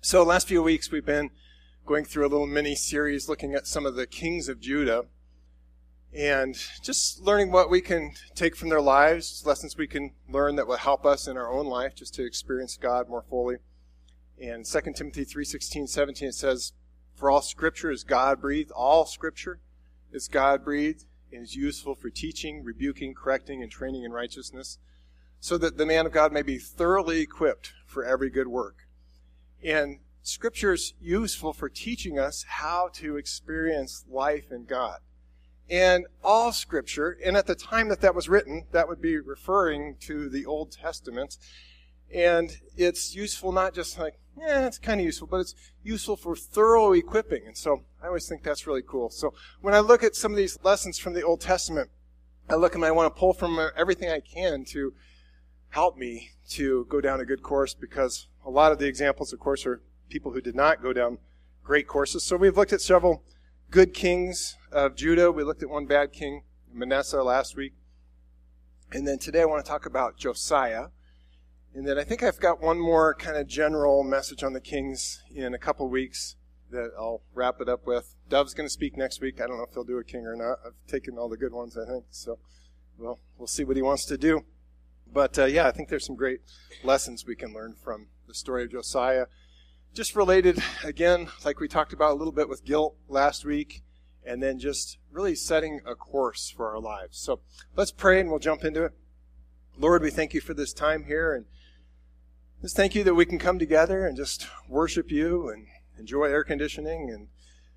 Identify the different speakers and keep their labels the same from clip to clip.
Speaker 1: So last few weeks we've been going through a little mini-series looking at some of the kings of Judah and just learning what we can take from their lives, lessons we can learn that will help us in our own life just to experience God more fully. And 2 Timothy 3:16-17 it says, "For all Scripture is God-breathed." All Scripture is God-breathed and is useful for teaching, rebuking, correcting, and training in righteousness, so that the man of God may be thoroughly equipped for every good work. And Scripture is useful for teaching us how to experience life in God. And all Scripture, and at the time that was written, that would be referring to the Old Testament. And it's useful not just like, it's kind of useful, but it's useful for thorough equipping. And so I always think that's really cool. So when I look at some of these lessons from the Old Testament, I look and I want to pull from everything I can to help me to go down a good course, because a lot of the examples, of course, are people who did not go down great courses. So we've looked at several good kings of Judah. We looked at one bad king, Manasseh, last week. And then today I want to talk about Josiah. And then I think I've got one more kind of general message on the kings in a couple weeks that I'll wrap it up with. Dove's going to speak next week. I don't know if he'll do a king or not. I've taken all the good ones, I think. So, well, we'll see what he wants to do. But, I think there's some great lessons we can learn from the story of Josiah. Just related, again, like we talked about a little bit with guilt last week, and then just really setting a course for our lives. So let's pray and we'll jump into it. Lord, we thank you for this time here, and just thank you that we can come together and just worship you and enjoy air conditioning and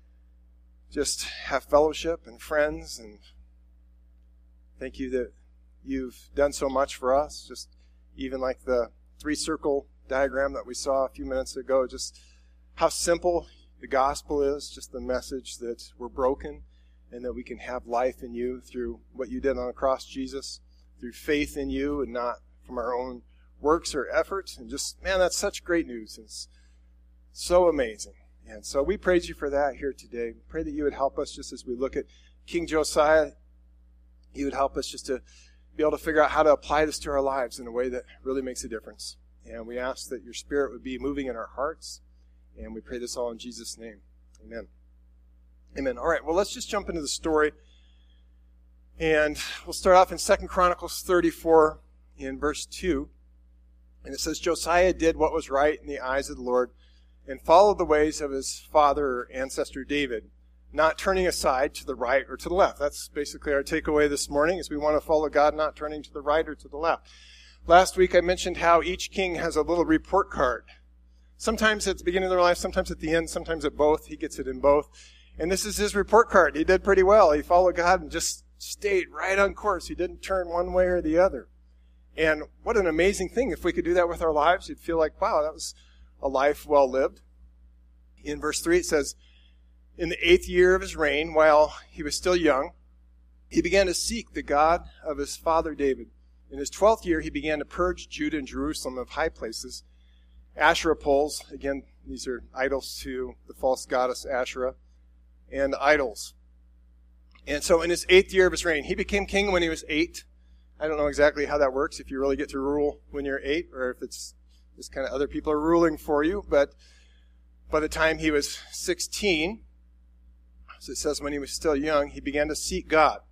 Speaker 1: just have fellowship and friends. And thank you that you've done so much for us, just even like the 3-circle diagram that we saw a few minutes ago, just how simple the gospel is, just the message that we're broken and that we can have life in you through what you did on the cross, Jesus, through faith in you and not from our own works or efforts. And just, man, that's such great news. It's so amazing. And so we praise you for that here today. Pray that you would help us just as we look at King Josiah. You would help us just to be able to figure out how to apply this to our lives in a way that really makes a difference. And we ask that your Spirit would be moving in our hearts. And we pray this all in Jesus' name. Amen. Amen. All right, well, let's just jump into the story. And we'll start off in 2 Chronicles 34 in verse 2. And it says, "Josiah did what was right in the eyes of the Lord and followed the ways of his father or ancestor David, not turning aside to the right or to the left." That's basically our takeaway this morning, is we want to follow God, not turning to the right or to the left. Last week I mentioned how each king has a little report card. Sometimes at the beginning of their life, sometimes at the end, sometimes at both. He gets it in both. And this is his report card. He did pretty well. He followed God and just stayed right on course. He didn't turn one way or the other. And what an amazing thing. If we could do that with our lives, you'd feel like, wow, that was a life well lived. In verse 3 it says, "In the 8th year of his reign, while he was still young, he began to seek the God of his father David. In his 12th year, he began to purge Judah and Jerusalem of high places, Asherah poles," again, these are idols to the false goddess Asherah, "and idols." And so in his 8th year of his reign, he became king when he was 8. I don't know exactly how that works, if you really get to rule when you're 8, or if it's just kind of other people are ruling for you. But by the time he was 16, so it says when he was still young, he began to seek God.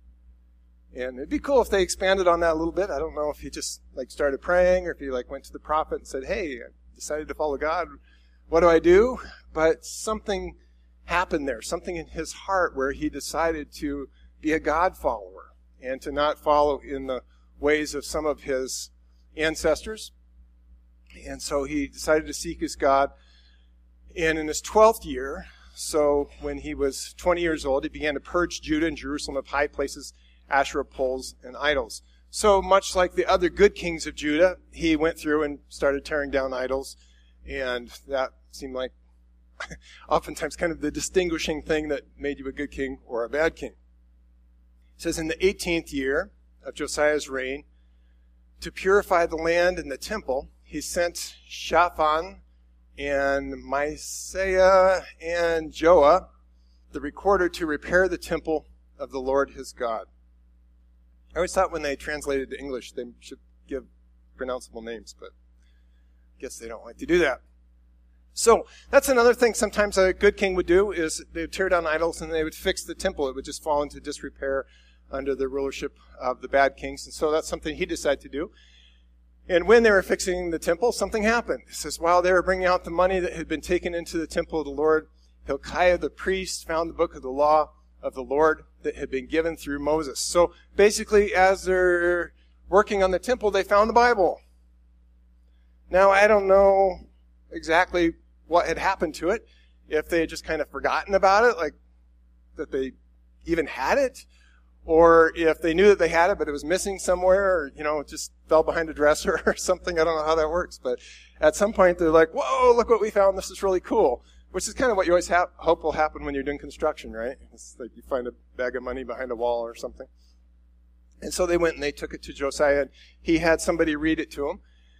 Speaker 1: And it'd be cool if they expanded on that a little bit. I don't know if he just started praying, or if he went to the prophet and said, "Hey, I decided to follow God. What do I do?" But something happened there, something in his heart where he decided to be a God follower and to not follow in the ways of some of his ancestors. And so he decided to seek his God. And in his 12th year, so when he was 20 years old, he began to purge Judah and Jerusalem of high places, Asherah poles, and idols. So much like the other good kings of Judah, he went through and started tearing down idols. And that seemed like oftentimes kind of the distinguishing thing that made you a good king or a bad king. It says, "In the 18th year of Josiah's reign, to purify the land and the temple, he sent Shaphan and Maaseiah and Joah, the recorder, to repair the temple of the Lord his God." I always thought when they translated to English, they should give pronounceable names, but I guess they don't like to do that. So that's another thing sometimes a good king would do, is they would tear down idols and they would fix the temple. It would just fall into disrepair under the rulership of the bad kings. And so that's something he decided to do. And when they were fixing the temple, something happened. It says, while they were bringing out the money that had been taken into the temple of the Lord, Hilkiah the priest found the book of the law of the Lord that had been given through Moses. So basically, as they're working on the temple, they found the Bible. Now, I don't know exactly what had happened to it, if they had just kind of forgotten about it, like that they even had it, or if they knew that they had it, but it was missing somewhere, or, it just fell behind a dresser or something. I don't know how that works, but at some point they're like, whoa, look what we found, this is really cool, which is kind of what you always hope will happen when you're doing construction, right? It's like you find a bag of money behind a wall or something. And so they went and they took it to Josiah, and he had somebody read it to him.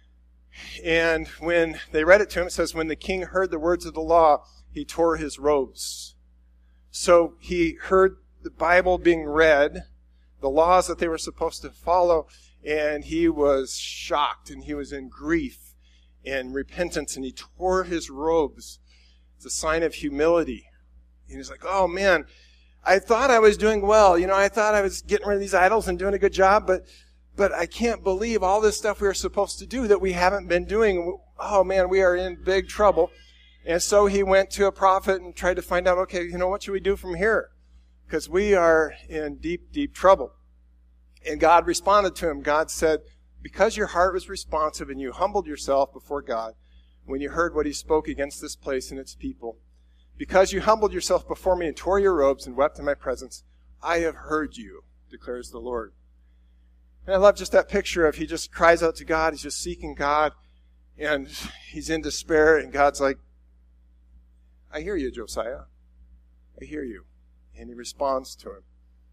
Speaker 1: And when they read it to him, it says, when the king heard the words of the law, he tore his robes. So he heard the Bible being read, the laws that they were supposed to follow, and he was shocked, and he was in grief and repentance, and he tore his robes. It's a sign of humility. And he's like, oh man, I thought I was doing well. I thought I was getting rid of these idols and doing a good job, but I can't believe all this stuff we were supposed to do that we haven't been doing. Oh man, we are in big trouble. And so he went to a prophet and tried to find out, okay, what should we do from here? Because we are in deep, deep trouble. And God responded to him. God said, because your heart was responsive and you humbled yourself before God when you heard what he spoke against this place and its people, because you humbled yourself before me and tore your robes and wept in my presence, I have heard you, declares the Lord. And I love just that picture of he just cries out to God. He's just seeking God, and he's in despair, and God's like, I hear you, Josiah. I hear you. And he responds to him.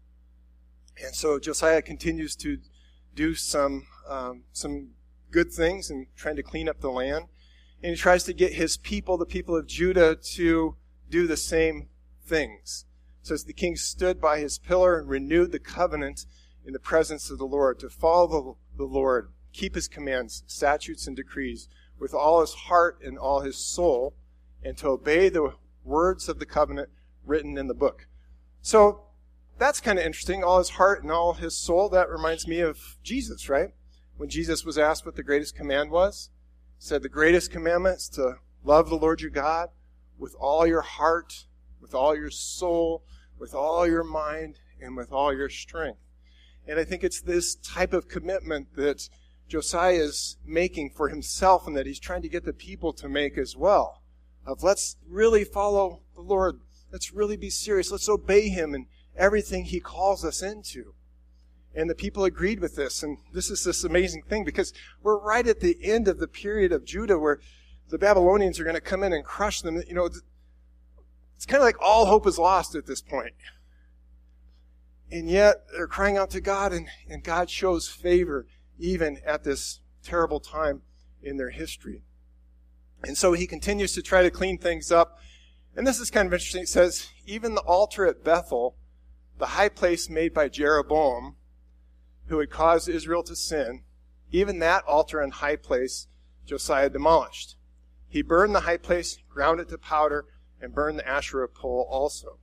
Speaker 1: And so Josiah continues to do some good things and trying to clean up the land. And he tries to get his people, the people of Judah, to do the same things. It says the king stood by his pillar and renewed the covenant in the presence of the Lord, to follow the Lord, keep his commands, statutes, and decrees with all his heart and all his soul, and to obey the words of the covenant written in the book. So that's kind of interesting, all his heart and all his soul. That reminds me of Jesus, right? When Jesus was asked what the greatest command was, he said the greatest commandment is to love the Lord your God with all your heart, with all your soul, with all your mind, and with all your strength. And I think it's this type of commitment that Josiah is making for himself and that he's trying to get the people to make as well. Of let's really follow the Lord. Let's really be serious. Let's obey him in everything he calls us into. And the people agreed with this. And this is this amazing thing because we're right at the end of the period of Judah where the Babylonians are going to come in and crush them. It's kind of like all hope is lost at this point. And yet they're crying out to God, and God shows favor even at this terrible time in their history. And so he continues to try to clean things up. And this is kind of interesting. It says, even the altar at Bethel, the high place made by Jeroboam, who had caused Israel to sin, even that altar and high place Josiah demolished. He burned the high place, ground it to powder, and burned the Asherah pole also.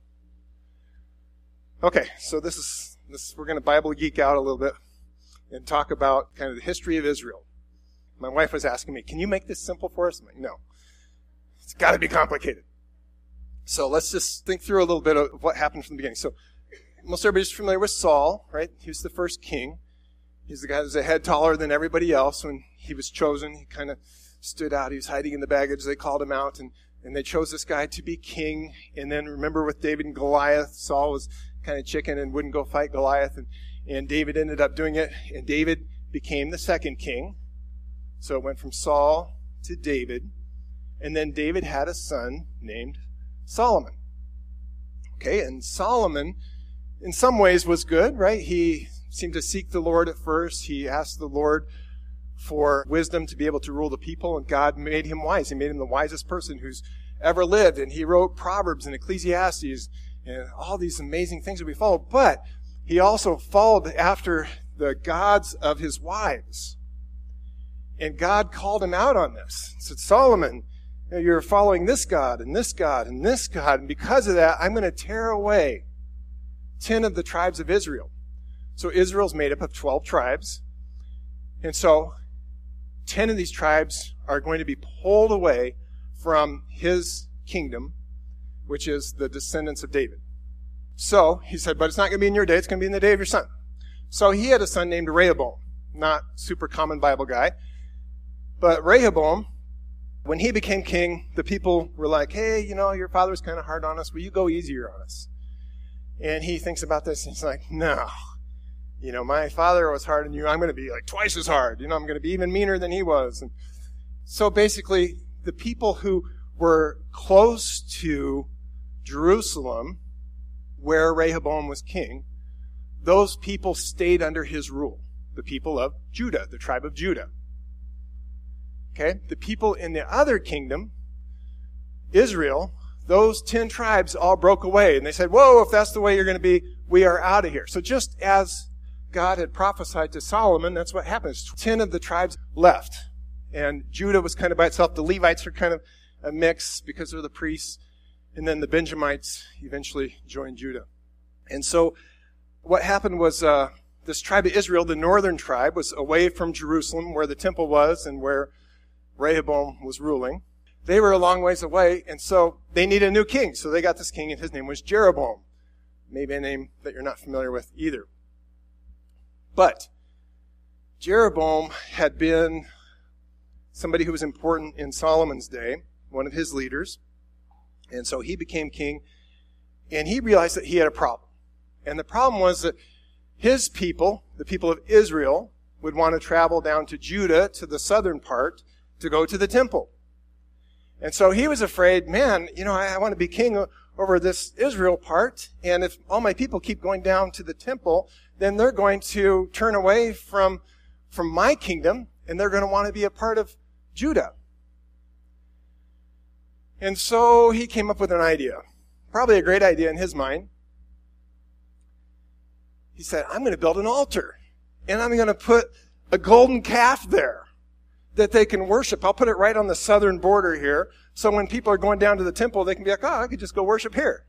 Speaker 1: Okay, so this is we're going to Bible geek out a little bit and talk about kind of the history of Israel. My wife was asking me, can you make this simple for us? I'm like, no. It's got to be complicated. So let's just think through a little bit of what happened from the beginning. So most everybody's familiar with Saul, right? He was the first king. He's the guy that was a head taller than everybody else. When he was chosen, he kind of stood out. He was hiding in the baggage. They called him out, and they chose this guy to be king. And then remember with David and Goliath, Saul was kind of chicken and wouldn't go fight Goliath, and David ended up doing it, and David became the second king. So it went from Saul to David, and then David had a son named Solomon. Okay, and Solomon in some ways was good, right? He seemed to seek the Lord at first. He asked the Lord for wisdom to be able to rule the people, and God made him wise. He made him the wisest person who's ever lived, and he wrote Proverbs and Ecclesiastes and all these amazing things that we follow. But he also followed after the gods of his wives. And God called him out on this. He said, Solomon, You're following this God and this God and this God, and because of that, I'm going to tear away 10 of the tribes of Israel. So Israel's made up of 12 tribes. And so 10 of these tribes are going to be pulled away from his kingdom, which is the descendants of David. So he said, but it's not going to be in your day, it's going to be in the day of your son. So he had a son named Rehoboam, not super common Bible guy. But Rehoboam, when he became king, the people were like, hey, your father was kind of hard on us. Will you go easier on us? And he thinks about this, and he's like, no. My father was hard on you. I'm going to be like twice as hard. I'm going to be even meaner than he was. And so basically, the people who were close to Jerusalem, where Rehoboam was king, those people stayed under his rule. The people of Judah, the tribe of Judah. Okay? The people in the other kingdom, Israel, those 10 tribes all broke away. And they said, whoa, if that's the way you're going to be, we are out of here. So just as God had prophesied to Solomon, that's what happens. 10 of the tribes left. And Judah was kind of by itself. The Levites are kind of a mix because they're the priests. And then the Benjamites eventually joined Judah. And so what happened was this tribe of Israel, the northern tribe, was away from Jerusalem where the temple was and where Rehoboam was ruling. They were a long ways away, and so they needed a new king. So they got this king, and his name was Jeroboam. Maybe a name that you're not familiar with either. But Jeroboam had been somebody who was important in Solomon's day, one of his leaders. And so he became king, and he realized that he had a problem. And the problem was that his people, the people of Israel, would want to travel down to Judah, to the southern part, to go to the temple. And so he was afraid, man, I want to be king over this Israel part, and if all my people keep going down to the temple, then they're going to turn away from my kingdom, and they're going to want to be a part of Judah. And so he came up with an idea, probably a great idea in his mind. He said, I'm going to build an altar, and I'm going to put a golden calf there that they can worship. I'll put it right on the southern border here, so when people are going down to the temple, they can be like, I could just go worship here.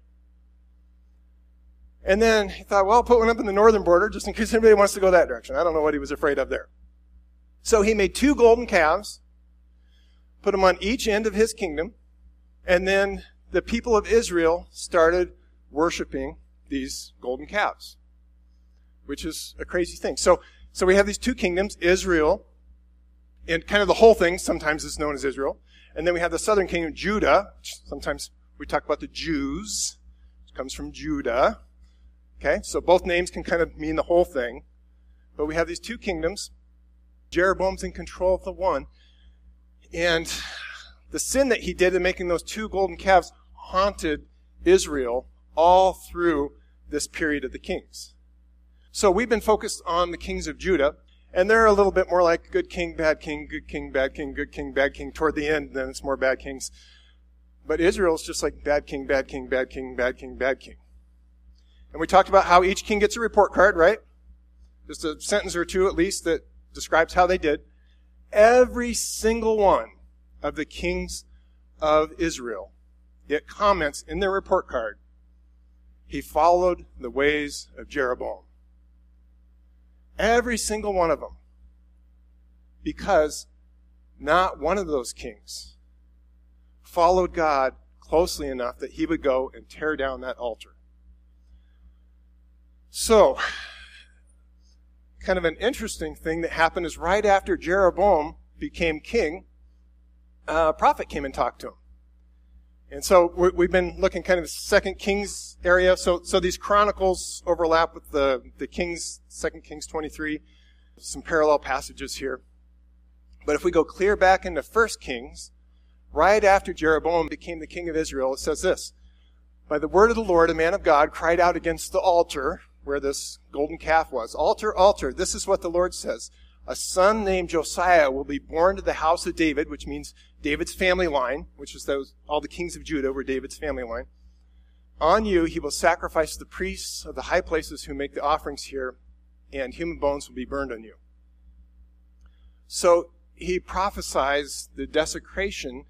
Speaker 1: And then he thought, I'll put one up in the northern border just in case anybody wants to go that direction. I don't know what he was afraid of there. So he made 2 golden calves, put them on each end of his kingdom, and then the people of Israel started worshiping these golden calves, which is a crazy thing. So we have these 2 kingdoms, Israel, and kind of the whole thing, sometimes it's known as Israel. And then we have the southern kingdom, Judah. Sometimes we talk about the Jews. It comes from Judah. Okay, so both names can kind of mean the whole thing. But we have these 2 kingdoms. Jeroboam's in control of the one. And the sin that he did in making those 2 golden calves haunted Israel all through this period of the kings. So we've been focused on the kings of Judah. And they're a little bit more like good king, bad king, good king, bad king, good king, bad king. Toward the end, then it's more bad kings. But Israel's just like bad king, bad king, bad king, bad king, bad king. And we talked about how each king gets a report card, right? Just a sentence or 2 at least that describes how they did. Every single one of the kings of Israel, it comments in their report card, he followed the ways of Jeroboam. Every single one of them. Because not one of those kings followed God closely enough that he would go and tear down that altar. So, kind of an interesting thing that happened is right after Jeroboam became king, a prophet came and talked to him. And so we've been looking kind of the 2 Kings area. So these chronicles overlap with the Kings, 2 Kings 23. Some parallel passages here. But if we go clear back into 1 Kings, right after Jeroboam became the king of Israel, it says this: By the word of the Lord, a man of God cried out against the altar where this golden calf was. Altar, altar, this is what the Lord says. A son named Josiah will be born to the house of David, which means David's family line, which is all the kings of Judah were David's family line. On you he will sacrifice the priests of the high places who make the offerings here, and human bones will be burned on you. So he prophesies the desecration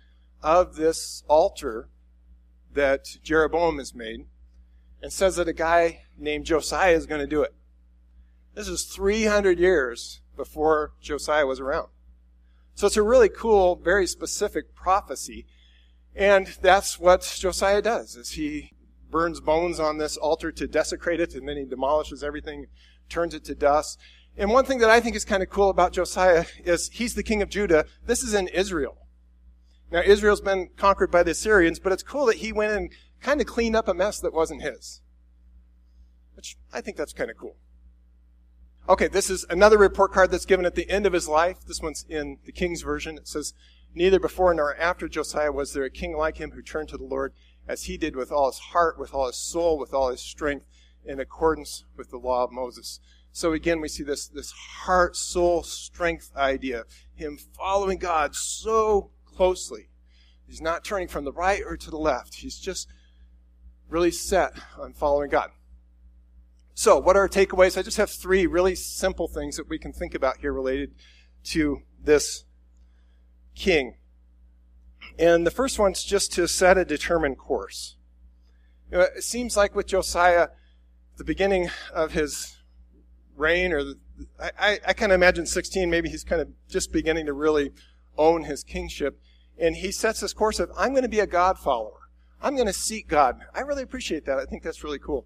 Speaker 1: of this altar that Jeroboam has made and says that a guy named Josiah is going to do it. This is 300 years before Josiah was around. So it's a really cool, very specific prophecy. And that's what Josiah does, is he burns bones on this altar to desecrate it, and then he demolishes everything, turns it to dust. And one thing that I think is kind of cool about Josiah is he's the king of Judah. This is in Israel. Now, Israel's been conquered by the Assyrians, but it's cool that he went and kind of cleaned up a mess that wasn't his. Which I think that's kind of cool. Okay, this is another report card that's given at the end of his life. This one's in the King's Version. It says, "Neither before nor after Josiah was there a king like him who turned to the Lord as he did with all his heart, with all his soul, with all his strength, in accordance with the law of Moses." So again, we see this heart, soul, strength idea. Him following God so closely. He's not turning from the right or to the left. He's just really set on following God. So what are our takeaways? I just have 3 really simple things that we can think about here related to this king. And the first one's just to set a determined course. You know, it seems like with Josiah, the beginning of his reign, or I kind of imagine 16, maybe he's kind of just beginning to really own his kingship. And he sets this course of, I'm going to be a God follower. I'm going to seek God. I really appreciate that. I think that's really cool.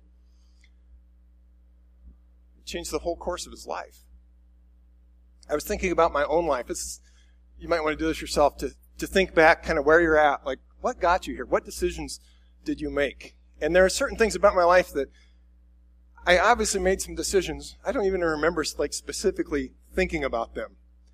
Speaker 1: It changed the whole course of his life. I was thinking about my own life. You might want to do this yourself, to think back kind of where you're at. Like, what got you here? What decisions did you make? And there are certain things about my life that I obviously made some decisions. I don't even remember specifically thinking about them.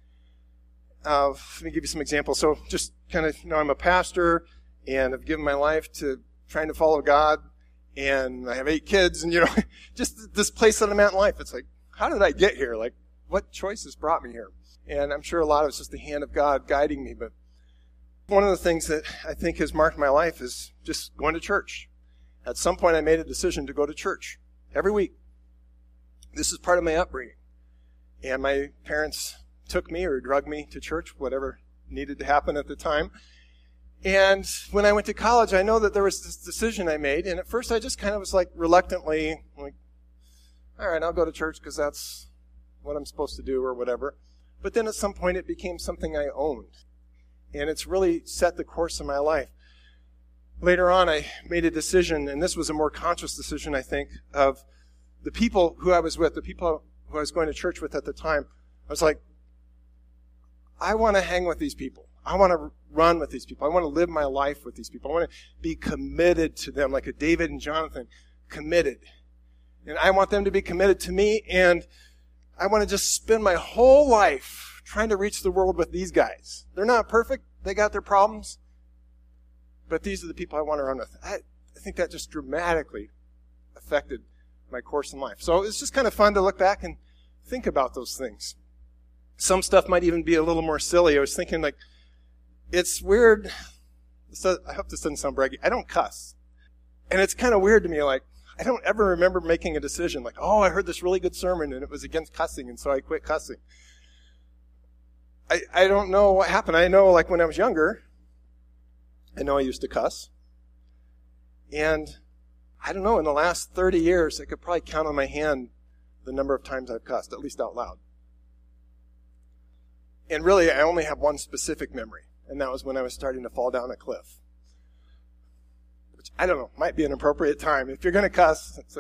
Speaker 1: Let me give you some examples. So just kind of, I'm a pastor, and I've given my life to trying to follow God, and I have 8 kids, and just this place that I'm at in life. It's like, how did I get here? Like, what choices brought me here? And I'm sure a lot of it's just the hand of God guiding me. But one of the things that I think has marked my life is just going to church. At some point, I made a decision to go to church every week. This is part of my upbringing. And my parents took me or drugged me to church, whatever needed to happen at the time. And when I went to college, I know that there was this decision I made. And at first, I just kind of was reluctantly, all right, I'll go to church because that's what I'm supposed to do or whatever. But then at some point, it became something I owned. And it's really set the course of my life. Later on, I made a decision, and this was a more conscious decision, I think, of the people who I was with, the people who I was going to church with at the time. I was like, I want to hang with these people. I want to run with these people. I want to live my life with these people. I want to be committed to them, like a David and Jonathan, committed. And I want them to be committed to me, and I want to just spend my whole life trying to reach the world with these guys. They're not perfect. They got their problems. But these are the people I want to run with. I think that just dramatically affected my course in life. So it's just kind of fun to look back and think about those things. Some stuff might even be a little more silly. I was thinking, it's weird. I hope this doesn't sound braggy. I don't cuss. And it's kind of weird to me, I don't ever remember making a decision I heard this really good sermon and it was against cussing, and so I quit cussing. I don't know what happened. I know, when I was younger, I know I used to cuss. And I don't know, in the last 30 years, I could probably count on my hand the number of times I've cussed, at least out loud. And really, I only have one specific memory, and that was when I was starting to fall down a cliff. Which, I don't know, might be an appropriate time. If you're going to cuss, it's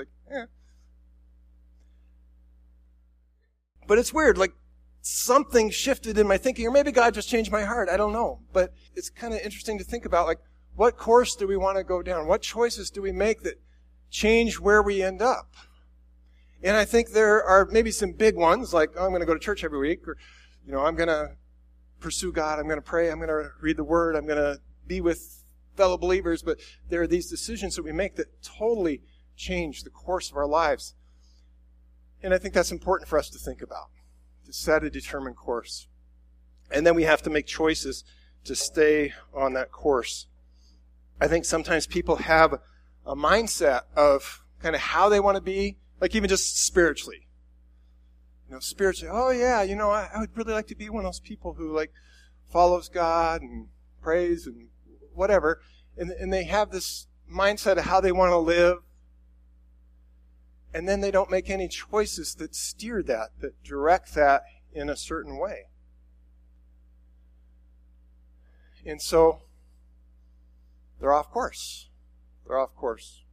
Speaker 1: But it's weird, something shifted in my thinking, or maybe God just changed my heart. I don't know. But it's kind of interesting to think about, what course do we want to go down? What choices do we make that change where we end up? And I think there are maybe some big ones, I'm going to go to church every week, or, I'm going to pursue God, I'm going to pray, I'm going to read the Word, I'm going to be with fellow believers. But there are these decisions that we make that totally change the course of our lives. And I think that's important for us to think about, to set a determined course. And then we have to make choices to stay on that course. I think sometimes people have a mindset of kind of how they want to be, even just spiritually. Spiritually, I would really like to be one of those people who follows God and prays and whatever, and they have this mindset of how they want to live, and then they don't make any choices that steer that direct that in a certain way. And so they're off course. They're off course.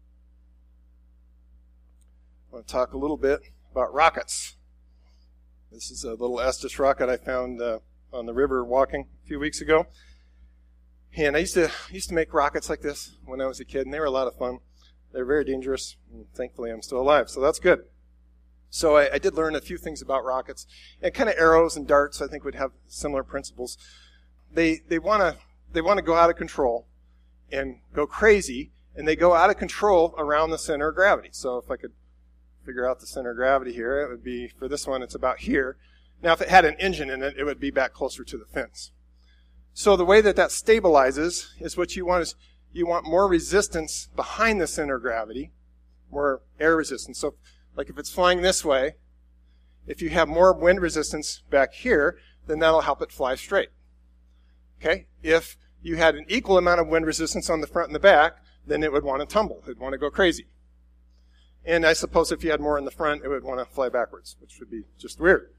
Speaker 1: I want to talk a little bit about rockets. This is a little Estes rocket I found on the river walking a few weeks ago. And I used to make rockets like this when I was a kid, and they were a lot of fun. They're very dangerous, and thankfully I'm still alive, so that's good. So I did learn a few things about rockets. And kind of arrows and darts, I think, would have similar principles. They want to go out of control and go crazy, and they go out of control around the center of gravity. So if I could figure out the center of gravity here, it would be, for this one, it's about here. Now, if it had an engine in it, it would be back closer to the fence. So the way that stabilizes is what you want is you want more resistance behind the center of gravity, more air resistance. So like if it's flying this way, if you have more wind resistance back here, then that'll help it fly straight. Okay? If you had an equal amount of wind resistance on the front and the back, then it would want to tumble. It would want to go crazy. And I suppose if you had more in the front, it would want to fly backwards, which would be just weird.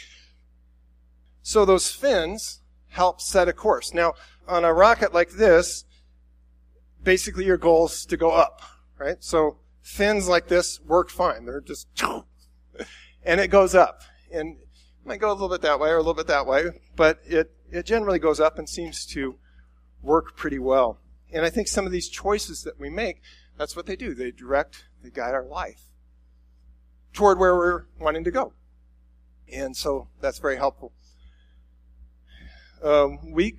Speaker 1: So those fins help set a course. Now, on a rocket like this, basically your goal is to go up, right? So fins like this work fine. They're just, and it goes up. And it might go a little bit that way or a little bit that way, but it generally goes up and seems to work pretty well. And I think some of these choices that we make, that's what they do. They guide our life toward where we're wanting to go. And so that's very helpful. A week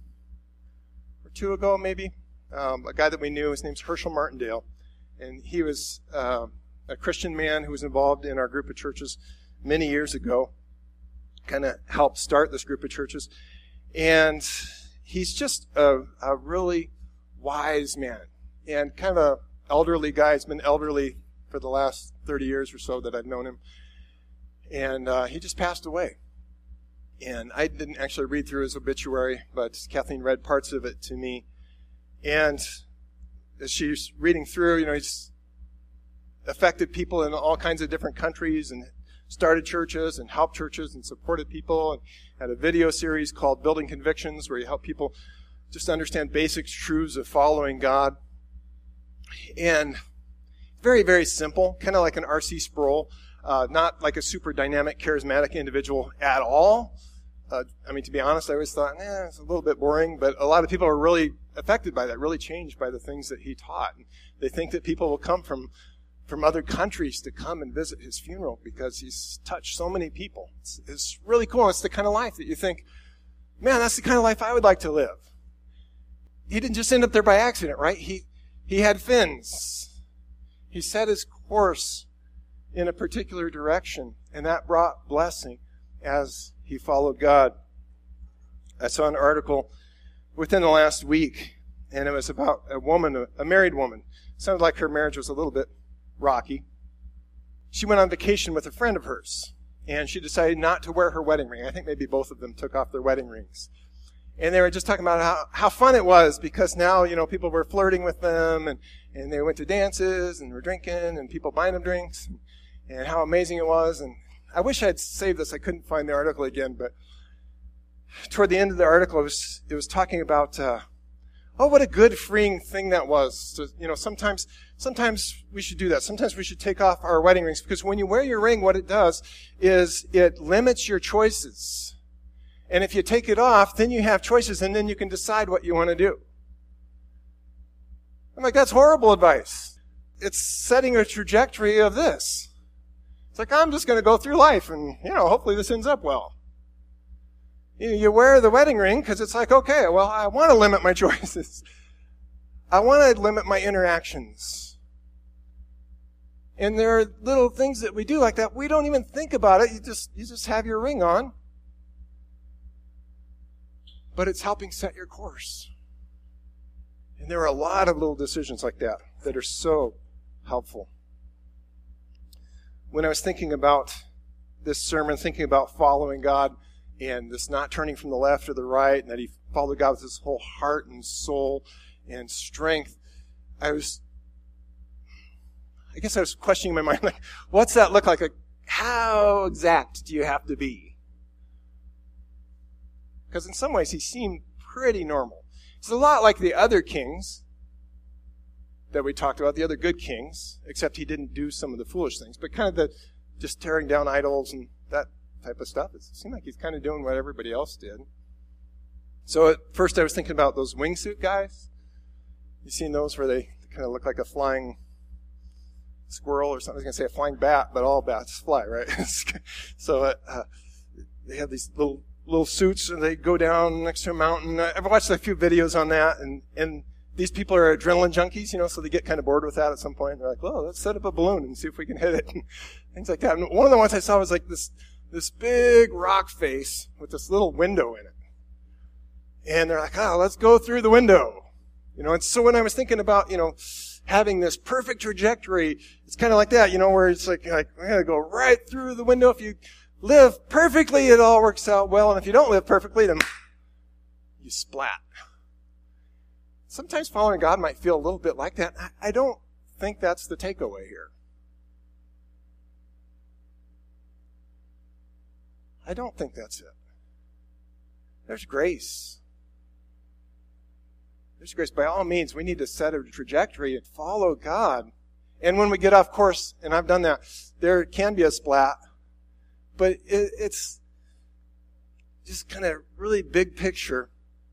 Speaker 1: or two ago, maybe, a guy that we knew, his name's Herschel Martindale, and he was a Christian man who was involved in our group of churches many years ago, kind of helped start this group of churches. And he's just a really wise man and kind of an elderly guy. He's been elderly for the last 30 years or so that I've known him. And he just passed away. And I didn't actually read through his obituary, but Kathleen read parts of it to me. And as she's reading through, he's affected people in all kinds of different countries and started churches and helped churches and supported people and had a video series called Building Convictions where you help people just understand basic truths of following God. And very, very simple, kind of like an R.C. Sproul. Not like a super dynamic, charismatic individual at all. To be honest, I always thought, it's a little bit boring, but a lot of people are really affected by that, really changed by the things that he taught. And they think that people will come from other countries to come and visit his funeral because he's touched so many people. It's really cool. It's the kind of life that you think, man, that's the kind of life I would like to live. He didn't just end up there by accident, right? He had fins. He set his course in a particular direction, and that brought blessing as he followed God. I saw an article within the last week, and it was about a woman, a married woman. It sounded like her marriage was a little bit rocky. She went on vacation with a friend of hers, and she decided not to wear her wedding ring. I think maybe both of them took off their wedding rings. And they were just talking about how fun it was because now, people were flirting with them, and they went to dances, and were drinking, and people buying them drinks, and how amazing it was. And I wish I'd saved this. I couldn't find the article again, but toward the end of the article, it was talking about, what a good freeing thing that was. So, sometimes we should do that. Sometimes we should take off our wedding rings because when you wear your ring, what it does is it limits your choices. And if you take it off, then you have choices, and then you can decide what you want to do. I'm like, that's horrible advice. It's setting a trajectory of this. It's like, I'm just going to go through life, and, hopefully this ends up well. You wear the wedding ring because it's like, okay, well, I want to limit my choices. I want to limit my interactions. And there are little things that we do like that. We don't even think about it. You just have your ring on. But it's helping set your course. And there are a lot of little decisions like that are so helpful. When I was thinking about this sermon, thinking about following God and this not turning from the left or the right, and that he follow God with his whole heart and soul and strength, I guess I was questioning in my mind, like, what's that look like? Like, how exact do you have to be? Because in some ways he seemed pretty normal. It's a lot like the other kings that we talked about, the other good kings, except he didn't do some of the foolish things, but kind of the just tearing down idols and that type of stuff. It seemed like he's kind of doing what everybody else did. So at first I was thinking about those wingsuit guys. You seen those where they kind of look like a flying squirrel or something? I was going to say a flying bat, but all bats fly, right? So they have these little suits, and they go down next to a mountain. I've watched a few videos on that, and these people are adrenaline junkies, so they get kind of bored with that at some point. They're like, well, let's set up a balloon and see if we can hit it, and things like that. And one of the ones I saw was like this big rock face with this little window in it. And they're like, oh, let's go through the window. And so when I was thinking about, having this perfect trajectory, it's kind of like that, where it's like we're going to go right through the window. If you live perfectly, it all works out well. And if you don't live perfectly, then you splat. Sometimes following God might feel a little bit like that. I don't think that's the takeaway here. I don't think that's it. There's grace. There's grace. By all means, we need to set a trajectory and follow God. And when we get off course, and I've done that, there can be a splat. But it's just kind of really big picture.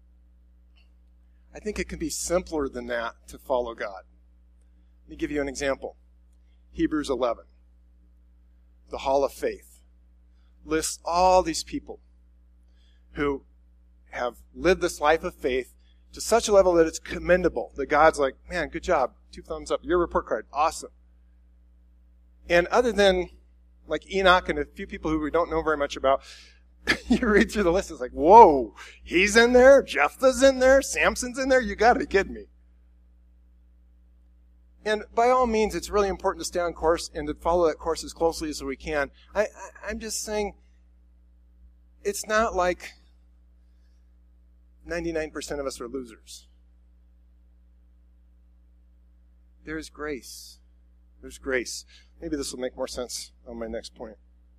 Speaker 1: I think it can be simpler than that to follow God. Let me give you an example. Hebrews 11, the Hall of Faith, lists all these people who have lived this life of faith to such a level that it's commendable, that God's like, man, good job, 2 thumbs up, your report card, awesome. And other than like Enoch and a few people who we don't know very much about, you read through the list, it's like, whoa, he's in there, Jephthah's in there, Samson's in there, you gotta be kidding me. And by all means, it's really important to stay on course and to follow that course as closely as we can. I'm just saying, it's not like 99% of us are losers. There's grace. There's grace. Maybe this will make more sense on my next point.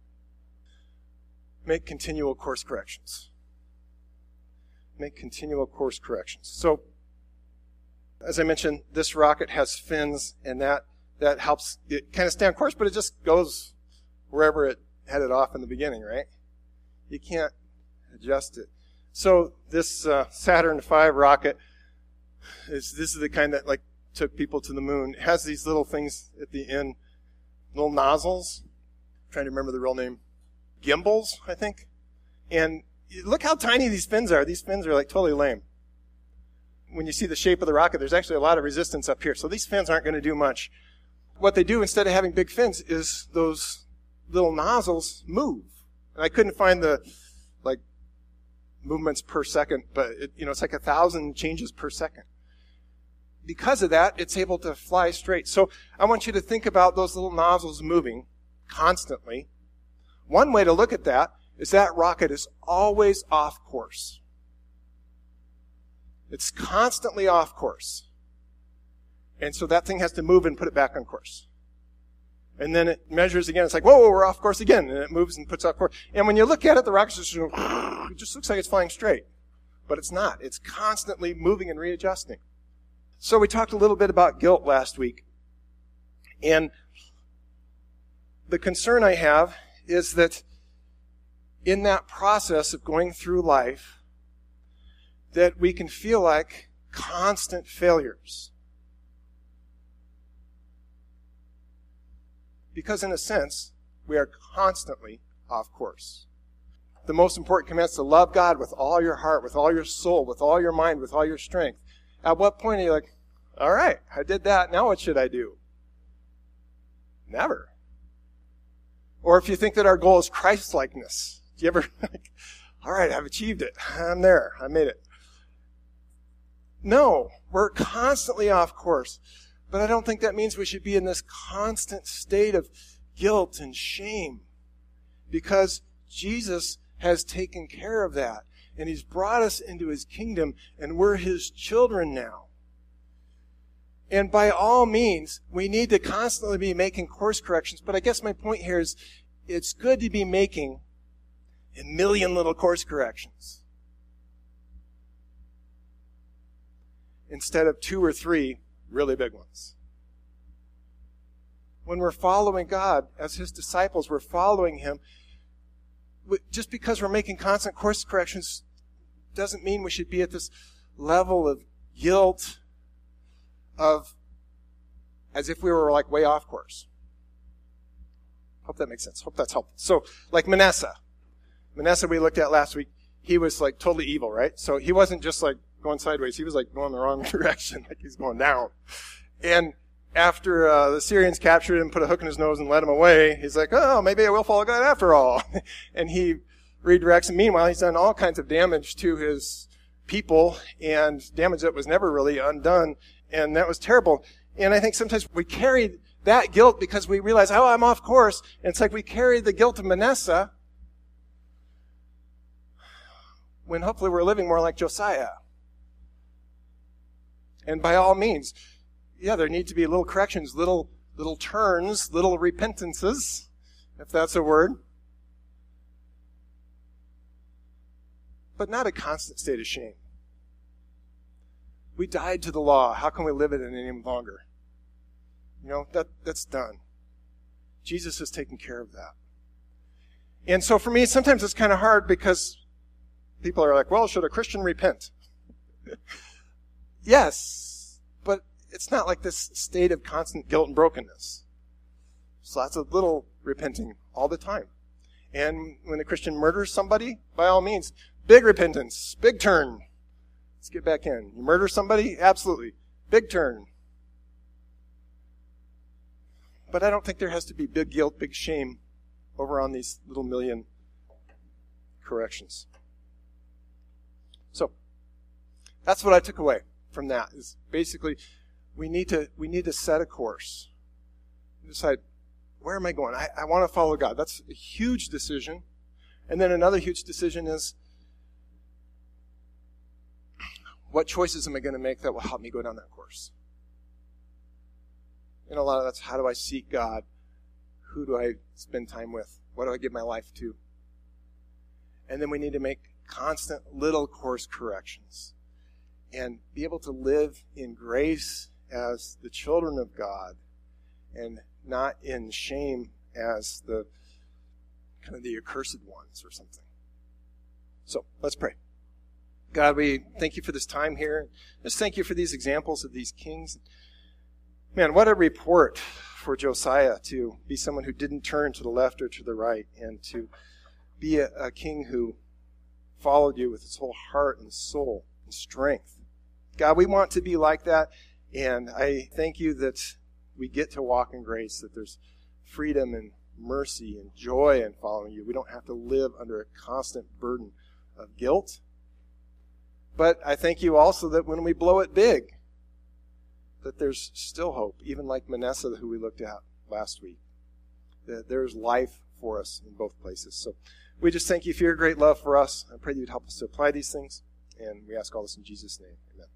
Speaker 1: Make continual course corrections. Make continual course corrections. So, as I mentioned, this rocket has fins, and that helps it kind of stay on course, but it just goes wherever it headed off in the beginning, right? You can't adjust it. So this Saturn V rocket, this is the kind that took people to the moon. It has these little things at the end, little nozzles. I'm trying to remember the real name. Gimbals, I think. And look how tiny these fins are. These fins are totally lame. When you see the shape of the rocket, there's actually a lot of resistance up here. So these fins aren't going to do much. What they do instead of having big fins is those little nozzles move. And I couldn't find the movements per second, but it's like 1,000 changes per second. Because of that, it's able to fly straight. So I want you to think about those little nozzles moving constantly. One way to look at that is that rocket is always off course. It's constantly off course. And so that thing has to move and put it back on course. And then it measures again. It's like, whoa, we're off course again. And it moves and puts off course. And when you look at it, the rocket it just looks like it's flying straight. But it's not. It's constantly moving and readjusting. So we talked a little bit about guilt last week. And the concern I have is that in that process of going through life, that we can feel like constant failures. Because in a sense, we are constantly off course. The most important command is to love God with all your heart, with all your soul, with all your mind, with all your strength. At what point are you like, all right, I did that, now what should I do? Never. Or if you think that our goal is Christ-likeness, do you ever all right, I've achieved it. I'm there. I made it. No, we're constantly off course. But I don't think that means we should be in this constant state of guilt and shame, because Jesus has taken care of that. and he's brought us into his kingdom, and we're his children now. And by all means, we need to constantly be making course corrections. But I guess my point here is it's good to be making a million little course corrections instead of 2 or 3 really big ones. When we're following God as his disciples, we're following him. Just because we're making constant course corrections doesn't mean we should be at this level of guilt of as if we were like way off course. Hope that makes sense. Hope that's helpful. So, like Manasseh we looked at last week, he was like totally evil, right? So he wasn't just like going sideways. He was like going the wrong direction, like he's going down. And after the Syrians captured him, put a hook in his nose and led him away, he's like, oh, maybe I will follow God after all. And he redirects. And meanwhile, he's done all kinds of damage to his people, and damage that was never really undone. And that was terrible. And I think sometimes we carry that guilt because we realize, oh, I'm off course. And it's like we carry the guilt of Manasseh when hopefully we're living more like Josiah. And by all means, yeah, there need to be little corrections, little turns, little repentances, if that's a word. But not a constant state of shame. We died to the law. How can we live it any longer? You know, that's done. Jesus has taken care of that. And so for me, sometimes it's kind of hard because people are like, well, should a Christian repent? Yes, but it's not like this state of constant guilt and brokenness. There's lots of little repenting all the time. And when a Christian murders somebody, by all means, big repentance, big turn. Let's get back in. You murder somebody? Absolutely. Big turn. But I don't think there has to be big guilt, big shame over on these little million corrections. So, that's what I took away from that, is basically we need to set a course. Decide, where am I going? I want to follow God. That's a huge decision. And then another huge decision is, what choices am I going to make that will help me go down that course? And a lot of that's, how do I seek God? Who do I spend time with? What do I give my life to? And then we need to make constant little course corrections and be able to live in grace as the children of God and not in shame as the kind of the accursed ones or something. So let's pray. God, we thank you for this time here. Just thank you for these examples of these kings. Man, what a report for Josiah to be someone who didn't turn to the left or to the right, and to be a king who followed you with his whole heart and soul and strength. God, we want to be like that, and I thank you that we get to walk in grace, that there's freedom and mercy and joy in following you. We don't have to live under a constant burden of guilt. But I thank you also that when we blow it big, that there's still hope, even like Manasseh, who we looked at last week, that there's life for us in both places. So we just thank you for your great love for us. I pray that you'd help us to apply these things, and we ask all this in Jesus' name. Amen.